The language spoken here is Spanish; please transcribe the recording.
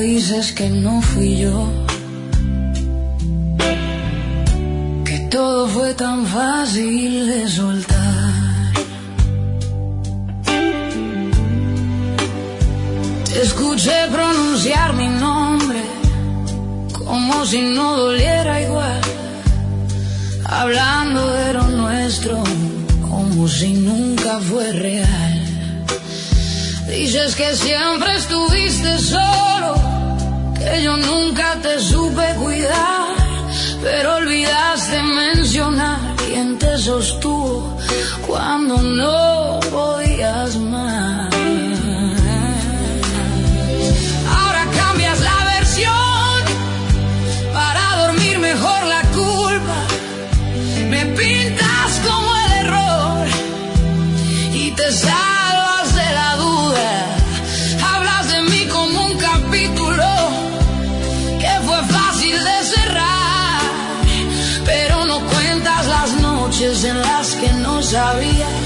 dices que no fui yo, que todo fue tan fácil de soltar. Te escuché pronunciar mi nombre como si no doliera igual, hablando de lo nuestro como si nunca fue real. Dices que siempre estuviste solo, que yo nunca te supe cuidar, pero olvidaste mencionar quién te sostuvo cuando no podías más. Ahora cambias la versión para dormir mejor la culpa, me pintas como el error y te salvas de la duda. Hablas de mí como un capítulo que fue fácil de cerrar, pero no cuentas las noches en las que no sabías